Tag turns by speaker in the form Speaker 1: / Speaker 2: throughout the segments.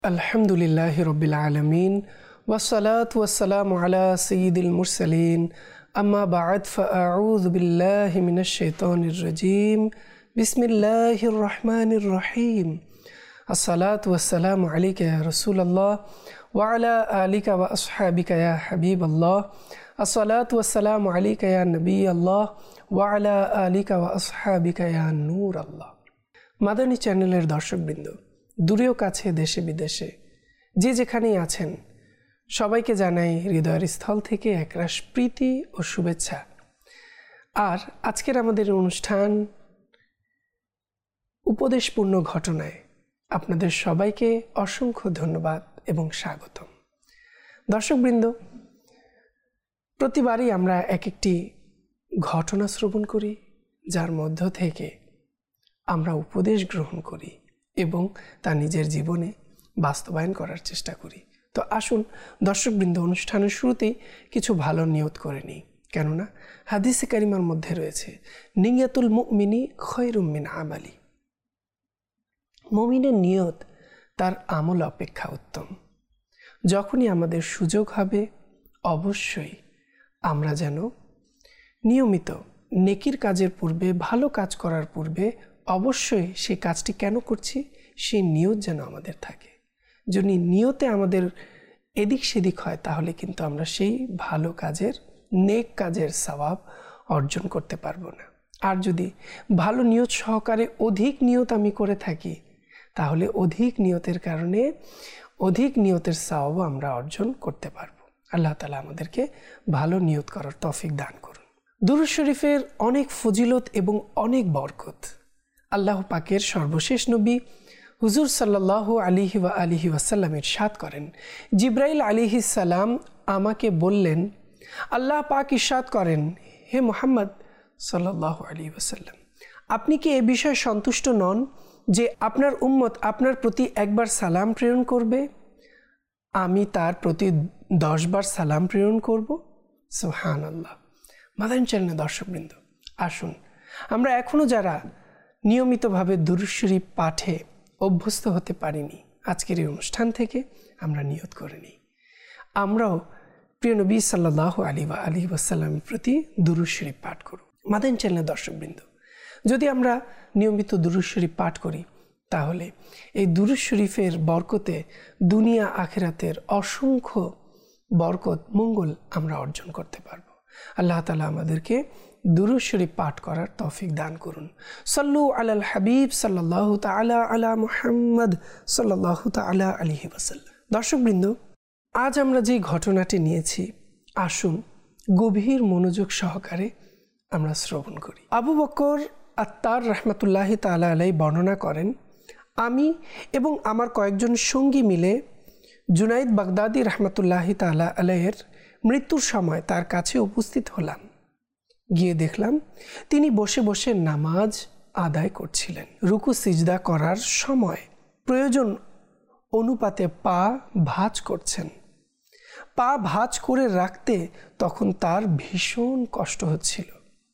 Speaker 1: अल्हम्दुलिल्लाहि रब्बिल आलमीन वस्सलातु वस्सलामु अला सय्यिदिल मुरसलीन अम्मा बअद फ़अऊज़ु बिल्लाहि मिनश शैतानिर रजीम बिस्मिल्लाहिर रहमानिर रहीम अस्सलातु वस्सलामु अलैका या रसूलल्लाह व अला आलिका व अस्हाबिका या हबीबल्लाह अस्सलातु वस्सलामु अलैका या नबीयल्लाह व अला आलिका व अस्हाबिका या नूरल्लाह। মাদানী চ্যানেলের দর্শকবৃন্দ, দূরেও কাছে দেশে বিদেশে যে যেখানেই আছেন সবাইকে জানাই হৃদয়ের স্থল থেকে একরাশ প্রীতি ও শুভেচ্ছা। আর আজকের আমাদের অনুষ্ঠান উপদেশপূর্ণ ঘটনায় আপনাদের সবাইকে অসংখ্য ধন্যবাদ এবং স্বাগতম। দর্শকবৃন্দ, প্রতিবারই আমরা এক একটি ঘটনা শ্রবণ করি, যার মধ্য থেকে আমরা উপদেশ গ্রহণ করি এবং তা নিজের জীবনে বাস্তবায়ন করার চেষ্টা করি। তো আসুন দর্শকবৃন্দ, অনুষ্ঠানের শুরুতেই কিছু ভালো নিয়ত করে নিই, কেননা হাদিসে কারিমার মধ্যে রয়েছে নিয়াতুল মুমিনি খয়রুম মিন আমালি। মুমিনের নিয়ত তার আমল অপেক্ষা উত্তম। যখনই আমাদের সুযোগ হবে অবশ্যই আমরা যেন নিয়মিত নেকির কাজের পূর্বে, ভালো কাজ করার পূর্বে অবশ্যই সেই কাজটি কেন করছি সেই নিয়ত যেন আমাদের থাকে। যদি নিয়তে আমাদের এদিক সেদিক হয় তাহলে কিন্তু আমরা সেই ভালো কাজের, নেক কাজের সওয়াব অর্জন করতে পারবো না। আর যদি ভালো নিয়ত সহকারে অধিক নিয়ত আমি করে থাকি তাহলে অধিক নিয়তের কারণে অধিক নিয়তের সওয়াব আমরা অর্জন করতে পারবো। আল্লাহ তাআলা আমাদেরকে ভালো নিয়ত করার তৌফিক দান করুন। দুরূদ শরীফের অনেক ফজিলত এবং অনেক বরকত আল্লাহ পাকের সর্বশেষ নবী হুজুর সাল্লাল্লাহু আলাইহি ওয়া আলিহি ওয়াসাল্লাম ইরশাদ করেন, জিবরাইল আলাইহিস সালাম আমাকে বললেন, আল্লাহ পাক ইরশাদ করেন, হে মুহাম্মদ সাল্লাল্লাহু আলাইহি ওয়াসাল্লাম, আপনি কি এ বিষয়ে সন্তুষ্ট নন যে আপনার উম্মত আপনার প্রতি একবার সালাম প্রেরণ করবে, আমি তার প্রতি 10 বার সালাম প্রেরণ করব? সুবহানাল্লাহ। মাদানী চ্যানেলের দর্শকবৃন্দ, আসুন আমরা এখনও যারা নিয়মিতভাবে দুরূদ শরীফ পাঠে অভ্যস্ত হতে পারিনি, আজকের এই অনুষ্ঠান থেকে আমরা নিয়ত করে নিই আমরাও প্রিয় নবী সাল্লাল্লাহু আলাইহি ওয়াসাল্লামের প্রতি দুরূদ শরীফ পাঠ করব। মাদানী চ্যানেলের দর্শকবৃন্দ, যদি আমরা নিয়মিত দুরূদ শরীফ পাঠ করি তাহলে এই দুরূদ শরীফের বরকতে দুনিয়া আখিরাতের অসংখ্য বরকত, মঙ্গল আমরা অর্জন করতে পারব। আল্লাহ তাআলা আমাদেরকে দুরূদ শরীফ পাঠ করার তৌফিক দান করুন। সাল্লু আলাল হাবিব সাল্লাল্লাহু তাআলা আলা মুহাম্মদ সাল্লাল্লাহু তাআলা আলাইহি ওয়াসাল্লাম। দর্শকবৃন্দ, আজ আমরা যে ঘটনাটি নিয়েছি আসুন গভীর মনোযোগ সহকারে আমরা শ্রবণ করি। আবু বকর আত্তার রাহমাতুল্লাহি তাআলা আলাইহি বর্ণনা করেন, আমি এবং আমার কয়েকজন সঙ্গী মিলে জুনাইদ বাগদাদি রাহমাতুল্লাহি তাআলা আলাইহির মৃত্যুর সময় তার কাছে উপস্থিত হলাম। গিয়ে দেখলাম তিনি বসে বসে নামাজ আদায় করছিলেন। রুকু সিজদা করার সময় প্রয়োজন অনুপাতে পা ভাঁজ করছেন। পা ভাঁজ করে রাখতে তখন তার ভীষণ কষ্ট হচ্ছিল।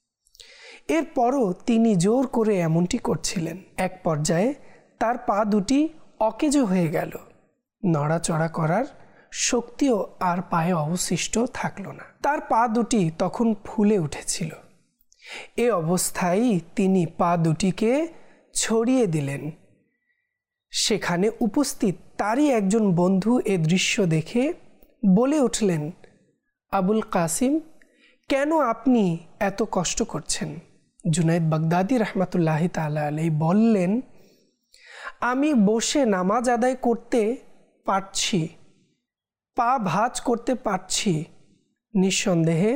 Speaker 1: এরপরও তিনি জোর করে এমনটি করছিলেন। এক পর্যায়ে তার পা দুটি অকেজো হয়ে গেল। নড়াচড়া করার শক্তিও আর পায়ে অবশিষ্ট থাকলো না। তার পা দুটি তখন ফুলে উঠেছিল। এ অবস্থায় তিনি পা দুটিকে ছড়িয়ে দিলেন। সেখানে উপস্থিত তারই একজন বন্ধু এ দৃশ্য দেখে বলে উঠলেন, আবুল কাসিম, কেন আপনি এত কষ্ট করছেন? জুনাইদ বাগদাদি রাহমাতুল্লাহি তাআলা আলাইহি বললেন, আমি বসে নামাজ আদায় করতে পারছি, পা ভাঁজ করতে পারছি। নিঃসন্দেহে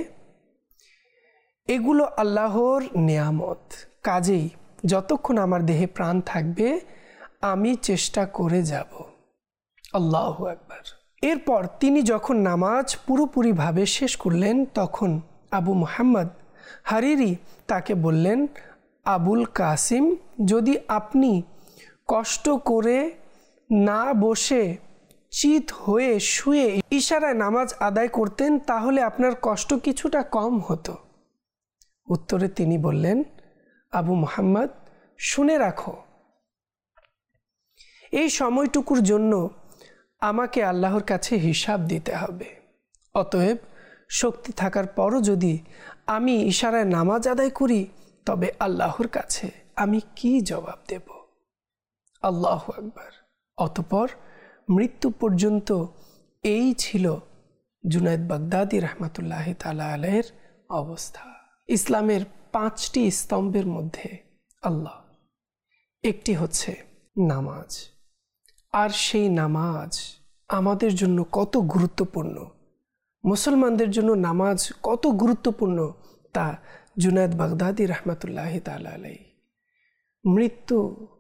Speaker 1: এগুলো আল্লাহর নেয়ামত। কাজেই যতক্ষণ আমার দেহে প্রাণ থাকবে আমি চেষ্টা করে যাব। আল্লাহু আকবার। এরপর তিনি যখন নামাজ পুরোপুরিভাবে শেষ করলেন তখন আবু মুহাম্মদ হারিরি তাকে বললেন, আবুল কাসিম, যদি আপনি কষ্ট করে না বসে চিত হয়ে শুয়ে ইশারায় নামাজ আদায় করতেন তাহলে আপনার কষ্ট কিছুটা কম হতো। উত্তরে তিনি বললেন, আবু মুহাম্মদ, শুনে রাখো, এই সময়টুকুর জন্য আমাকে আল্লাহর কাছে হিসাব দিতে হবে। অতএব শক্তি থাকার পরও যদি আমি ইশারায় নামাজ আদায় করি, তবে আল্লাহর কাছে আমি কি জবাব দেব? আল্লাহু আকবার। অতঃপর মৃত্যু পর্যন্ত এই ছিল জুনায়েদ বাগদাদি রহমতুল্লাহ তাআলা আলাইহির অবস্থা। ইসলামের 5টি স্তম্ভের মধ্যে আল্লাহ একটি হচ্ছে নামাজ। আর সেই নামাজ আমাদের জন্য কত গুরুত্বপূর্ণ, মুসলমানদের জন্য নামাজ কত গুরুত্বপূর্ণ, তা জুনায়েদ বাগদাদি রহমতুল্লাহ তাআলা আলাইহি মৃত্যু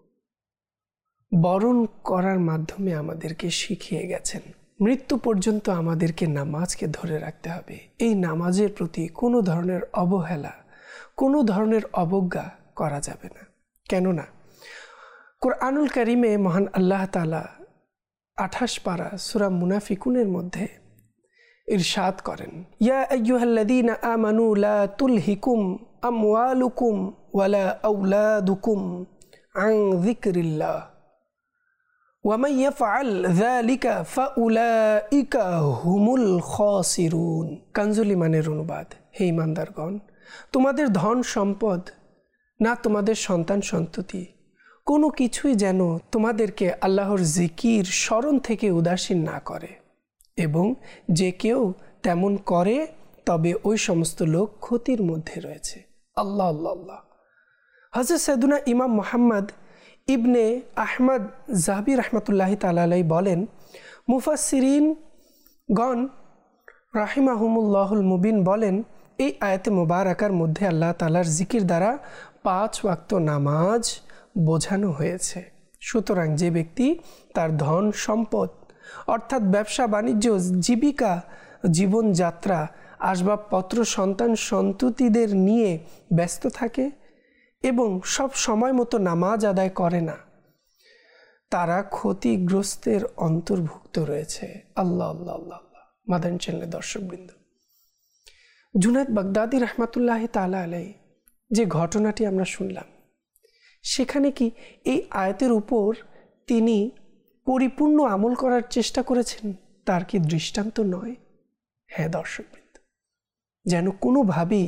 Speaker 1: বরণ করার মাধ্যমে আমাদেরকে শিখিয়ে গেছেন। মৃত্যু পর্যন্ত আমাদেরকে নামাজকে ধরে রাখতে হবে। এই নামাজের প্রতি কোনো ধরনের অবহেলা, কোনো ধরনের অবজ্ঞা করা যাবে না। কেননা কুরআনুল কারীমে মহান আল্লাহ তাআলা 28 পারা সূরা মুনাফিকুনের মধ্যে ইরশাদ করেন, ইয়া আইয়ুহাল্লাযীনা আমানু লা তুলহিকুম আমওয়ালুকুম ওয়ালা আওলাদুকুম আন যিকরিল্লাহ ওয়া মান ইয়াফআল যালিকা ফাউলাইকা হুমুল খাসিরুন। কানজুল ঈমানের অনুবাদ, হে ঈমানদারগণ, তোমাদের ধন সম্পদ না তোমাদের সন্তান সন্ততি কোনো কিছুই যেন তোমাদেরকে আল্লাহর জিকির স্মরণ থেকে উদাসীন না করে, এবং যে কেউ তেমন করে তবে ওই সমস্ত লোক ক্ষতির মধ্যে রয়েছে। আল্লাহ আল্লাহ আল্লাহ। হযরত সাইয়্যিদুনা ইমাম মুহাম্মদ ইবনে আহমদ যাহাবী রাহমাতুল্লাহি তাআলা আলাইহি বলেন, মুফাসসিরিন গণ রাহিমাহুমুল্লাহুল মুবিন বলেন, এই আয়াতে মুবারাকার মধ্যে আল্লাহ তাআলার জিকির দ্বারা 5 ওয়াক্ত নামাজ বোঝানো হয়েছে। সুতরাং যে ব্যক্তি তার ধন সম্পদ অর্থাৎ ব্যবসা বাণিজ্য, জীবিকা, জীবনযাত্রা, আসবাবপত্র, সন্তান সন্ততিদের নিয়ে ব্যস্ত থাকে এবং সব সময় মতো নামাজ আদায় করে না, তারা ক্ষতিগ্রস্তের অন্তর্ভুক্ত রয়েছে। আল্লাহ আল্লাহ আল্লাহ আল্লাহ। মাদানী চ্যানেলের দর্শকবৃন্দ, জুনায়েদ বাগদাদি রহমতুল্লাহ তাআলা আলাইহি যে ঘটনাটি আমরা শুনলাম, সেখানে কি এই আয়াতের উপর তিনি পরিপূর্ণ আমল করার চেষ্টা করেছেন? তার কি দৃষ্টান্ত নয়? হ্যাঁ দর্শকবৃন্দ, যেন কোনোভাবেই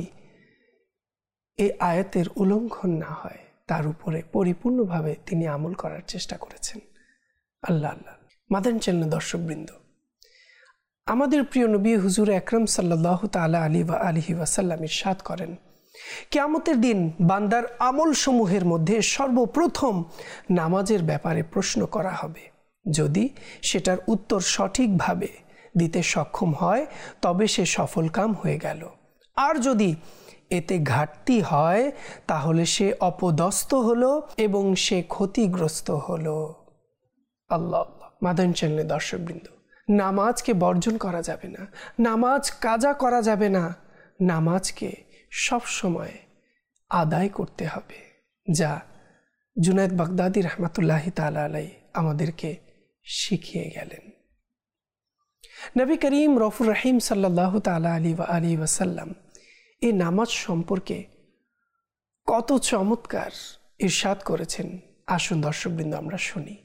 Speaker 1: এই আয়াতের উল্লঙ্ঘন না হয়, তার উপরে পরিপূর্ণভাবে তিনি আমল করার চেষ্টা করেছেন। আল্লাহ আল্লাহ। মাদানী চ্যানেলের দর্শকবৃন্দ, আমাদের প্রিয় নবী হুজুর আকরাম সাল্লাল্লাহু তাআলা আলাইহি ওয়াসাল্লাম ইরশাদ করেন, কিয়ামতের দিন বান্দার আমল সমূহের মধ্যে সর্বপ্রথম নামাজের ব্যাপারে প্রশ্ন করা হবে। যদি সেটার উত্তর সঠিকভাবে দিতে সক্ষম হয় তবে সে সফলকাম হয়ে গেল, আর যদি এতে ঘাটতি হয় তাহলে সে অপদস্থ হলো এবং সে ক্ষতিগ্রস্ত হলো। আল্লাহ আল্লাহ। মাদানী চ্যানেলের দর্শকবৃন্দ, নামাজকে বর্জন করা যাবে না, নামাজ কাজা করা যাবে না, নামাজকে সব সময় আদায় করতে হবে, যা জুনায়েদ বাগদাদি রহমতুল্লাহি তাআলা আলাইহি আমাদেরকে শিখিয়ে গেলেন। নবী করিম রউফুর রহিম সাল্লাল্লাহু তাআলা আলাইহি ওয়াসাল্লাম এই নামাজ সম্পর্কে কত চমৎকার ইরশাদ করেছেন। আসুন দর্শকবৃন্দ আমরা শুনি।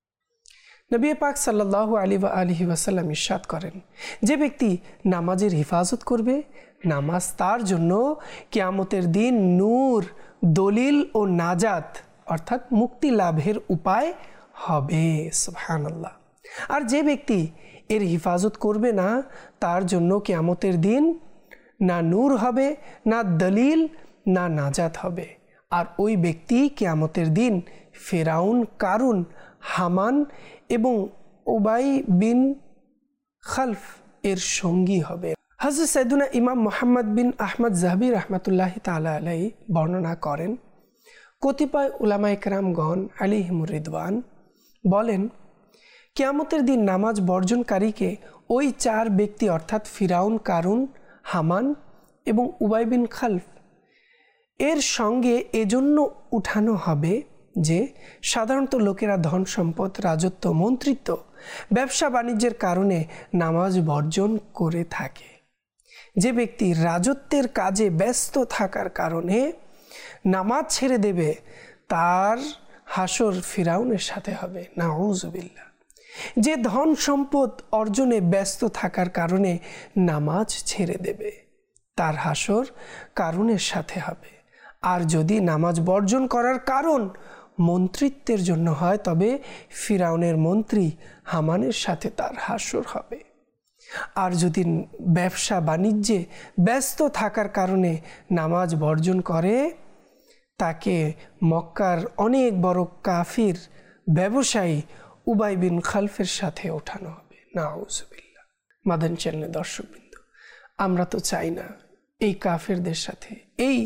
Speaker 1: নবী পাক সাল্লাল্লাহু আলাইহি ওয়াসাল্লাম ইরশাদ করেন, যে ব্যক্তি নামাজের হিফাজত করবে, নামাজ তার জন্য কিয়ামতের দিন নূর, দলিল ও নাজাত অর্থাৎ মুক্তি লাভের উপায় হবে। সুবহানাল্লাহ। আর যে ব্যক্তি এর হিফাজত করবে না, তার জন্য কিয়ামতের দিন না নূর হবে, না দলিল, না নাজাত হবে। আর ওই ব্যক্তি কিয়ামতের দিন ফেরাউন, কারুন, হামান এবং উবাই বিন খালফ এর সঙ্গী হবে। হযরত সাইয়্যিদুনা ইমাম মুহাম্মদ বিন আহমদ যাহাবী রাহমাতুল্লাহি তাআলা আলাইহি বর্ণনা করেন, কতিপয় উলামায়ে কেরামগণ আলাইহিমুর রিদওয়ান বলেন, কিয়ামতের দিন নামাজ বর্জনকারীকে ওই 4 ব্যক্তি অর্থাৎ ফিরাউন, কারুন, হামান এবং উবাই বিন খালফ এর সঙ্গে এজন্য উঠানো হবে যে সাধারণত লোকেরা ধন সম্পদ, রাজত্ব, মন্ত্রিত্ব, ব্যবসা বাণিজ্যের কারণে নামাজ বর্জন করে থাকে। যে ব্যক্তি রাজত্বের কাজে ব্যস্ত থাকার কারণে নামাজ ছেড়ে দেবে, তার হাসর ফিরাউনের সাথে হবে। নাউযুবিল্লাহ। যে ধন সম্পদ অর্জনে ব্যস্ত থাকার কারণে নামাজ ছেড়ে দেবে, তার হাসর কারুনের সাথে হবে। আর যদি নামাজ বর্জন করার কারণ মন্ত্রিত্বের জন্য হয়, তবে ফিরাউনের মন্ত্রী হামানের সাথে তার হাসর হবে। আর যদি ব্যবসা বাণিজ্যে ব্যস্ত থাকার কারণে নামাজ বর্জন করে, তাকে মক্কার অনেক বড় কাফির ব্যবসায়ী উবাই বিন খালফের সাথে ওঠানো হবে। নাউজুবিল্লাহ। মাদানী চ্যানেলের দর্শকবৃন্দ, আমরা তো চাই না এই কাফেরদের সাথে, এই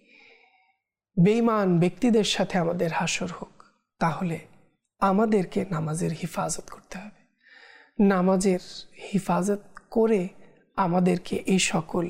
Speaker 1: বেঈমান ব্যক্তিদের সাথে আমাদের হাসর হোক। তাহলে আমাদেরকে নামাজের হিফাজত করতে হবে। নামাজের হিফাজত করে আমাদেরকে এই সকল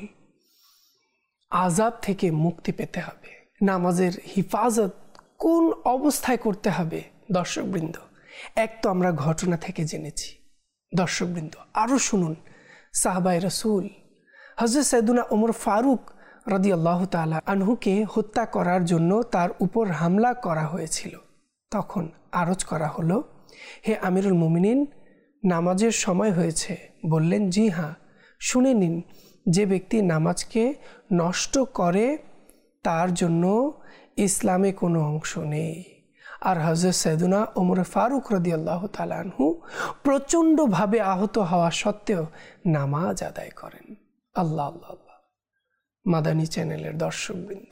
Speaker 1: আযাব থেকে মুক্তি পেতে হবে। নামাজের হিফাজত কোন অবস্থায় করতে হবে দর্শকবৃন্দ? এক তো আমরা ঘটনা থেকে জেনেছি। দর্শকবৃন্দ, আরও শুনুন, সাহাবায়ে রাসূল হযরত সাইয়েদুনা ওমর ফারুক রাদিয়াল্লাহু তাআলা আনহুকে হত্যা করার জন্য তার উপর হামলা করা হয়েছিল। তখন আরজ করা হলো, হে আমিরুল মুমিনিন, নামাজের সময় হয়েছে। বললেন, জি হ্যাঁ, শুনে নিন, যে ব্যক্তি নামাজকে নষ্ট করে তার জন্য ইসলামে কোনো অংশ নেই। আর হযরত সাইয়েদুনা ওমর ফারুক রাদিয়াল্লাহু তাআলা আনহু প্রচণ্ডভাবে আহত হওয়া সত্ত্বেও নামাজ আদায় করেন। আল্লাহ আল্লাহ আল্লাহ। মাদানী চ্যানেলের দর্শকবৃন্দ,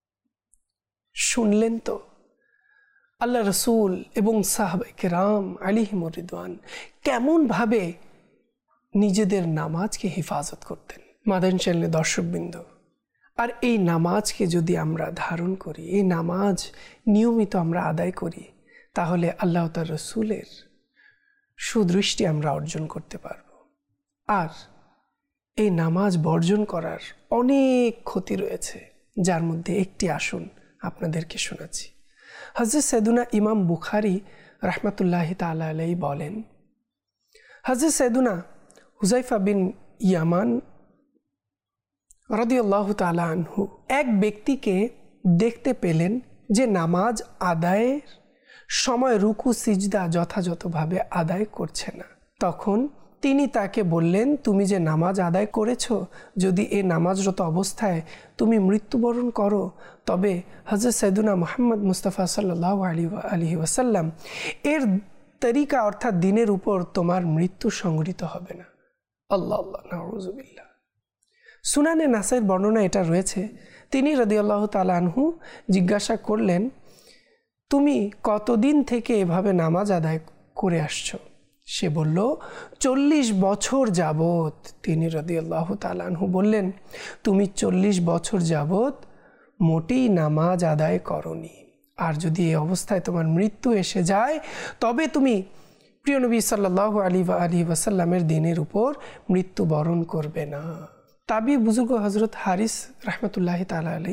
Speaker 1: শুনলেন তো আল্লাহ রসুল এবং সাহাবায়ে কেরাম আলাইহিমুর রিদওয়ান কেমনভাবে নিজেদের নামাজকে হেফাজত করতেন। মাদানী চ্যানেলের দর্শকবৃন্দ, আর এই নামাজকে যদি আমরা ধারণ করি, এই নামাজ নিয়মিত আমরা আদায় করি, তাহলে আল্লাহ তার রসুলের সুদৃষ্টি আমরা অর্জন করতে পারব। আর এই নামাজ বর্জন করার অনেক ক্ষতি রয়েছে, যার মধ্যে একটি আসুন আপনাদেরকে শোনাচ্ছি। হযরত সাইয়েদুনা ইমাম বুখারী রাহমাতুল্লাহি তাআলা আলাইহি বলেন, হযরত সাইয়েদুনা হুযায়ফা বিন ইয়ামান রাদিয়াল্লাহু তাআলা আনহু এক ব্যক্তিকে দেখতে পেলেন যে নামাজ আদায়ের সময় রুকু সিজদা যথাযথভাবে আদায় করছে না। তখন তিনি তাকে বললেন, তুমি যে নামাজ আদায় করেছো, যদি এই নামাজরত অবস্থায় তুমি মৃত্যুবরণ করো, তবে হযরত সাইয়েদুনা মুহাম্মদ মুস্তাফা সাল্লাল্লাহু আলাইহি ওয়াসাল্লাম এর তরিকা অর্থাৎ দিনের উপর তোমার মৃত্যু সংঘটিত হবে না। আল্লাহ আল্লাহ, নাউযুবিল্লাহ। সুনানে নাসাইর বর্ণনা এটা রয়েছে, তিনি রাদিয়াল্লাহু তাআলা আনহু জিজ্ঞাসা করলেন, তুমি কতদিন থেকে এভাবে নামাজ আদায় করে আসছো? সে বলল, 40 বছর যাবত। তিনি রাদিয়াল্লাহু তাআলা আনহু বললেন, তুমি 40 বছর যাবত মোটেই নামাজ আদায় করনি। আর যদি এই অবস্থায় তোমার মৃত্যু এসে যায়, তবে তুমি প্রিয় নবী সাল্লাল্লাহু আলাইহি ওয়াসাল্লামের দিনের উপর মৃত্যুবরণ করবে না। তাবি বুজুর্গ হযরত হারিস রাহমাতুল্লাহি তাআলা আলাইহি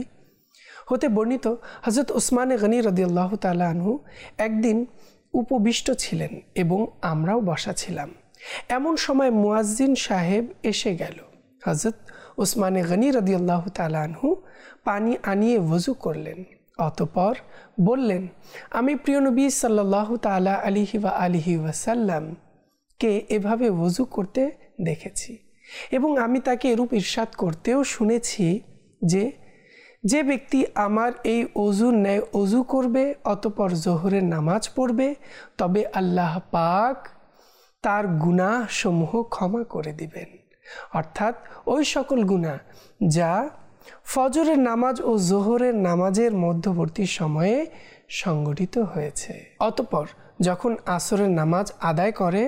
Speaker 1: হতে বর্ণিত, হযরত উসমানে গনি রাদিয়াল্লাহু তাআলা আনহু একদিন উপবিষ্ট ছিলেন এবং আমরাও বসা ছিলাম। এমন সময় মুয়াজ্জিন সাহেব এসে গেল। হযরত উসমানে গনি রাদিয়াল্লাহু তাআলা আনহু পানি আনিয়ে ওযু করলেন। অতঃপর বললেন, আমি প্রিয় নবী সাল্লাল্লাহু তাআলা আলাইহি ওয়াসাল্লাম কে এভাবে ওযু করতে দেখেছি এবং আমি তাকে এরূপ ইরশাদ করতেও শুনেছি যে, যে ব্যক্তি আমার এই ওযুর ন্যায় ওযু করবে, অতঃপর জোহরের নামাজ পড়বে, তবে আল্লাহ পাক তার গুনাহ সমূহ ক্ষমা করে দিবেন। অর্থাৎ ওই সকল গুনাহ যা ফজরের নামাজ ও জোহরের নামাজের মধ্যবর্তী সময়ে সংঘটিত হয়েছে। অতঃপর যখন আসরের নামাজ আদায় করে,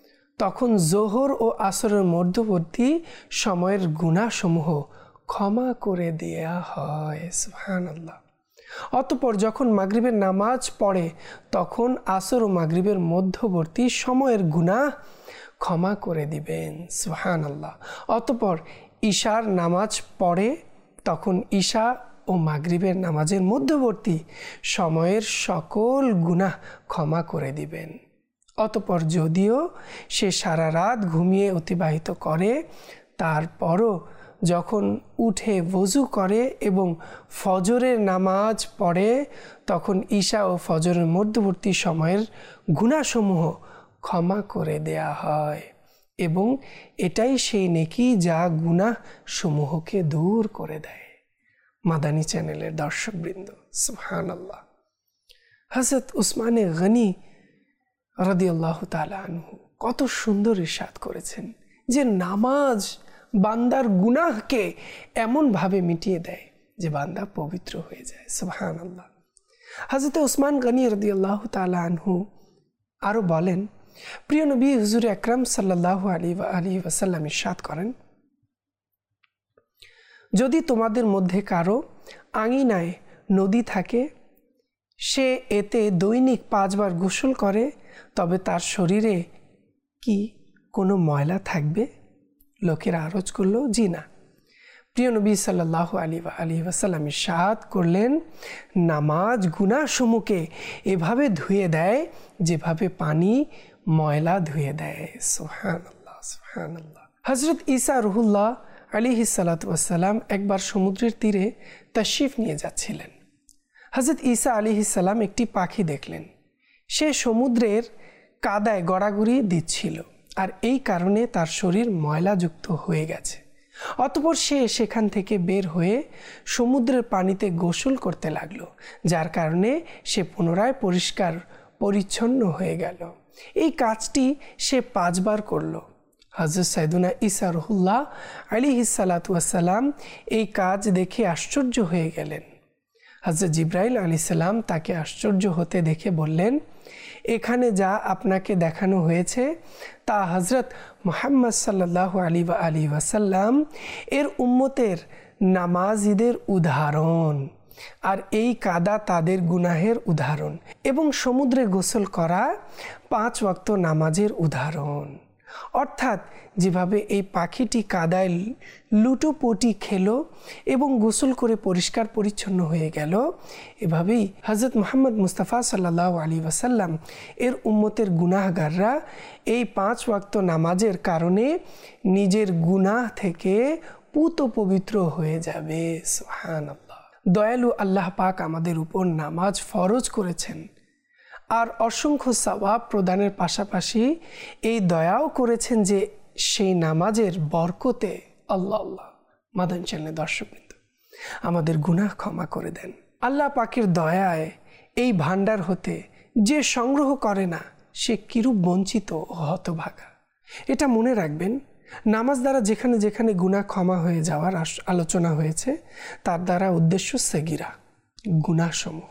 Speaker 1: তখন জোহর ও আসরের মধ্যবর্তী সময়ের গুনাহসমূহ ক্ষমা করে দেয়া হয়। সুবহানাল্লাহ। অতঃপর যখন মাগরিবের নামাজ পড়ে, তখন আসর ও মাগরিবের মধ্যবর্তী সময়ের গুনাহ ক্ষমা করে দিবেন। সুবহানাল্লাহ। অতঃপর ঈশার নামাজ পড়ে, তখন ঈশা ও মাগরিবের নামাজের মধ্যবর্তী সময়ের সকল গুনাহ ক্ষমা করে দিবেন। অতঃপর যদিও সে সারা রাত ঘুমিয়ে অতিবাহিত করে, তারপরও যখন উঠে ওযু করে এবং ফজরের নামাজ পড়ে, তখন ঈশা ও ফজরের মধ্যবর্তী সময়ের গুনাহসমূহ ক্ষমা করে দেয়া হয় এবং এটাই সেই নেকি যা গুনাহ সমূহকে দূর করে দেয়। মাদানী চ্যানেলের দর্শকবৃন্দ, সুবহানাল্লাহ। হযরত উসমানে গনি রাদিয়াল্লাহু তাআলা আনহু কত সুন্দর ইরশাদ করেছেন যে নামাজ বান্দার গুনাহকে এমনভাবে মিটিয়ে দেয় যে বান্দা পবিত্র হয়ে যায়। সুবহানাল্লাহ। হযরত উসমান গনি রাদিয়াল্লাহু তাআলা আনহু আরও বলেন, প্রিয় নবী হুজুর আকরাম সাল্লাল্লাহু আলাইহি ওয়াসাল্লাম ইরশাদ করেন, যদি তোমাদের মধ্যে কারো আঙিনায় নদী থাকে, সে এতে দৈনিক 5 বার গোসল করে, তবে তার শরীরে কি কোনো ময়লা থাকবে? লোকেরা আরজ করলো, জি না। প্রিয় নবী সাল্লাল্লাহু আলাইহি ওয়াসাল্লাম ইরশাদ করলেন, নামাজ গুনাহসমূহকে এভাবে ধুয়ে দেয় যেভাবে পানি ময়লা ধুয়ে দেয়। সুবহানাল্লাহ, সুবহানাল্লাহ। হযরত ঈসা রুহুল্লাহ আলাইহিস সালাতু ওয়াসসালাম একবার সমুদ্রের তীরে তাশরিফ নিয়ে যাচ্ছিলেন। হযরত ঈসা আলাইহিস সালাম একটি পাখি দেখলেন। সে সমুদ্রের কাদায় গড়াগড়ি দিচ্ছিল, আর এই কারণে তার শরীর ময়লাযুক্ত হয়ে গেছে। অতঃপর সে সেখান থেকে বের হয়ে সমুদ্রের পানিতে গোসল করতে লাগলো, যার কারণে সে পুনরায় পরিষ্কার পরিচ্ছন্ন হয়ে গেল। এই কাজটি সে 5 বার করলো। হযরত সাইয়েদুনা ঈসা রুহুল্লাহ আলাইহিস সালাতু ওয়াসসালাম এই কাজ দেখে আশ্চর্য হয়ে গেলেন। হযরত জিবরাইল আলাইহিস সালাম তাকে আশ্চর্য হতে দেখে বললেন, এখানে যা আপনাকে দেখানো হয়েছে তা হযরত মুহাম্মদ সাল্লাল্লাহু আলাইহি ওয়াসাল্লাম এর উম্মতের নামাজীদের উদাহরণ, আর এই কাদা তাদের গুনাহের উদাহরণ, এবং সমুদ্রে গোসল করা 5 ওয়াক্ত নামাজের উদাহরণ। অর্থাৎ যেভাবে এই পাখিটি কাদায় লুটোপুটি খেলো এবং গোসল করে পরিষ্কার পরিচ্ছন্ন হয়ে গেল, এভাবেই হযরত মুহাম্মদ মুস্তাফা সাল্লাল্লাহু আলাইহি ওয়াসাল্লাম এর উম্মতের গুনাহগাররা এই 5 ওয়াক্ত নামাজের কারণে নিজের গুনাহ থেকে পুত পবিত্র হয়ে যাবে। সুবহানাল্লাহ। দয়ালু আল্লাহ পাক আমাদের উপর নামাজ ফরজ করেছেন, আর অসংখ্য সওয়াব প্রদানের পাশাপাশি এই দয়াও করেছেন যে সেই নামাজের বরকতে আল্লাহ মাদানী চ্যানেলের দর্শকবৃন্দ আমাদের গুনাহ ক্ষমা করে দেন। আল্লাহ পাকের দয়ায় এই ভান্ডার হতে যে সংগ্রহ করে না সে কিরূপ বঞ্চিত ও হতভাগা। এটা মনে রাখবেন, নামাজ দ্বারা যেখানে যেখানে গুনাহ ক্ষমা হয়ে যাওয়ার আলোচনা হয়েছে তার দ্বারা উদ্দেশ্য সেগিরা গুনাহসমূহ,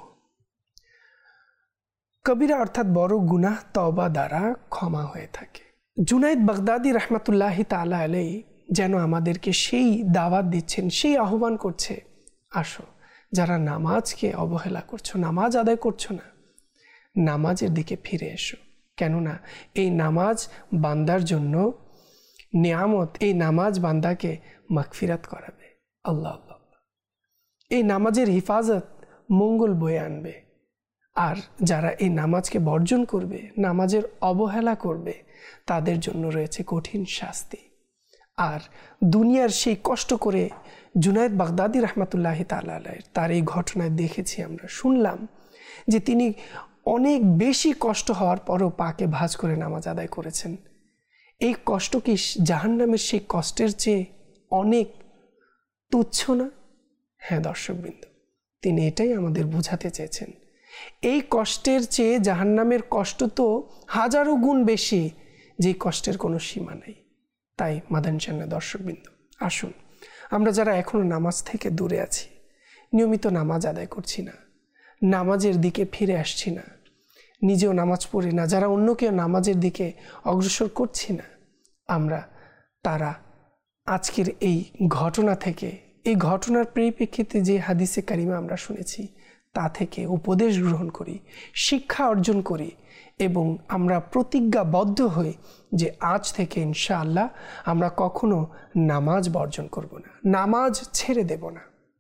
Speaker 1: কবিরা অর্থাৎ বড় গুনাহ তওবা দ্বারা ক্ষমা হয়ে থাকে। জুনাইদ বাগদাদি রাহমাতুল্লাহি তাআলা আলাইহি যেন আমাদেরকে সেই দাওয়াত দিচ্ছেন, সেই আহ্বান করছে, আসো যারা নামাজকে অবহেলা করছো, নামাজ আদায় করছো না, নামাজের দিকে ফিরে এসো। কেননা এই নামাজ বান্দার জন্য নিয়ামত, এই নামাজ বান্দাকে মাগফিরাত করাবে। আল্লাহ আল্লাহ। এই নামাজের হিফাজত মঙ্গল বয়ে আনবে। আর যারা এই নামাজকে বর্জন করবে, নামাজের অবহেলা করবে, তাদের জন্য রয়েছে কঠিন শাস্তি। আর দুনিয়ার সেই কষ্ট করে জুনাইদ বাগদাদি রাহমাতুল্লাহি তাআলা আলাইহি তার এই ঘটনায় দেখেছি, আমরা শুনলাম যে তিনি অনেক বেশি কষ্ট হওয়ার পরও পাকে ভাঁজ করে নামাজ আদায় করেছেন। এই কষ্ট কি জাহান্নামের সেই কষ্টের চেয়ে অনেক তুচ্ছ না? হ্যাঁ দর্শকবৃন্দ, তিনি এটাই আমাদের বোঝাতে চেয়েছেন। এই কষ্টের চেয়ে জাহান্নামের কষ্ট তো হাজারো গুণ বেশি, যে কষ্টের কোনো সীমা নেই। তাই মাদানী চ্যানেলের দর্শকবৃন্দ, আসুন আমরা যারা এখনো নামাজ থেকে দূরে আছি, নিয়মিত নামাজ আদায় করছি না, নামাজের দিকে ফিরে আসছি না, নিজেও নামাজ পড়ি না, যারা অন্যকেও নামাজের দিকে অগ্রসর করছি না, আমরা তারা আজকের এই ঘটনা থেকে, এই ঘটনার পরিপ্রেক্ষিতে যে হাদিসে কারিমা আমরা শুনেছি তা থেকে উপদেশ গ্রহণ করি, শিক্ষা অর্জন করি, এবং আমরা প্রতিজ্ঞাবদ্ধ হই যে আজ থেকে ইনশাআল্লাহ আমরা কখনো নামাজ বর্জন করব না, নামাজ ছেড়ে দেব না।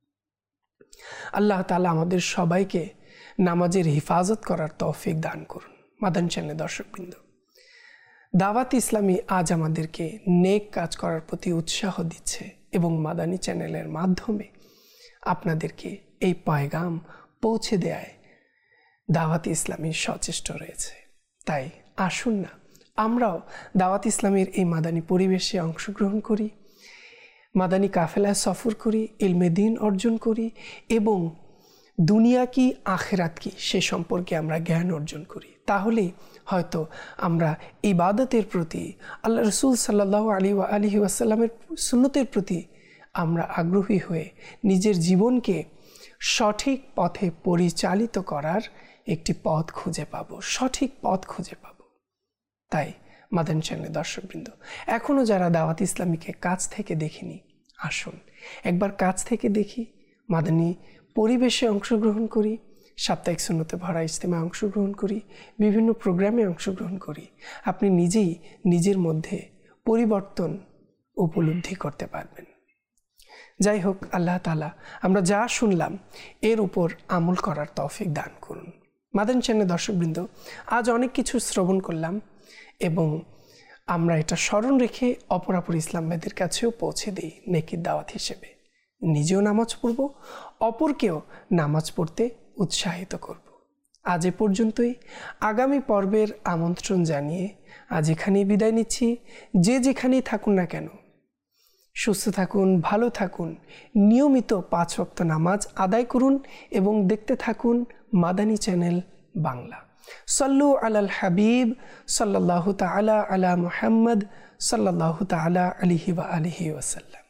Speaker 1: আল্লাহ তাআলা আমাদের সবাইকে নামাজের হিফাজত করার তৌফিক দান করুন। মাদানী চ্যানেলের দর্শকবৃন্দ, দাওয়াত ইসলামী আজ আমাদেরকে নেক কাজ করার প্রতি উৎসাহ দিচ্ছে এবং মাদানী চ্যানেলের মাধ্যমে আপনাদেরকে এই পয়গাম পৌঁছে দেয় দাওয়াত ইসলামী সচেষ্ট রয়েছে। তাই আসুন না আমরাও দাওয়াত ইসলামের এই মাদানী পরিবেশে অংশগ্রহণ করি, মাদানী কাফেলায় সফর করি, ইলমে দ্বীন অর্জন করি এবং দুনিয়া কি আখিরাত কি সে সম্পর্কে আমরা জ্ঞান অর্জন করি। তাহলেই হয়তো আমরা ইবাদতের প্রতি, আল্লাহ রসুল সাল্লাল্লাহু আলাইহি ওয়াসাল্লামের সুন্নতের প্রতি আমরা আগ্রহী হয়ে নিজের জীবনকে সঠিক পথে পরিচালিত করার একটি পথ খুঁজে পাব, সঠিক পথ খুঁজে পাব। তাই মাদানী চ্যানেলের দর্শকবৃন্দ, এখনও যারা দাওয়াত ইসলামীকে কাছ থেকে দেখিনি, আসুন একবার কাছ থেকে দেখি, মাদানী পরিবেশে অংশগ্রহণ করি, সাপ্তাহিক সুন্নতে ভরা ইজতেমায় অংশগ্রহণ করি, বিভিন্ন প্রোগ্রামে অংশগ্রহণ করি। আপনি নিজেই নিজের মধ্যে পরিবর্তন উপলব্ধি করতে পারবেন। যাই হোক, আল্লাহ তাআলা আমরা যা শুনলাম এর উপর আমল করার তৌফিক দান করুন। মাদানী চ্যানেলের দর্শকবৃন্দ, আজ অনেক কিছু শ্রবণ করলাম এবং আমরা এটা স্মরণ রেখে অপরাপর ইসলাম ভাইদের কাছেও পৌঁছে দিই নেকির দাওয়াত হিসেবে। নিজেও নামাজ পড়ব, অপরকেও নামাজ পড়তে উৎসাহিত করব। আজ এ পর্যন্তই। আগামী পর্বের আমন্ত্রণ জানিয়ে আজ এখানেই বিদায় নিচ্ছি। যে যেখানেই থাকুন না কেন, সুস্থ থাকুন, ভালো থাকুন, নিয়মিত 5 ওয়াক্ত নামাজ আদায় করুন এবং দেখতে থাকুন মাদানী চ্যানেল বাংলা। সল্লু আলাল হাবিব সাল্লাল্লাহু তাআলা আলা মুহাম্মদ সাল্লাল্লাহু তাআলা আলাইহি ওয়া আলিহি ওয়াসাল্লাম।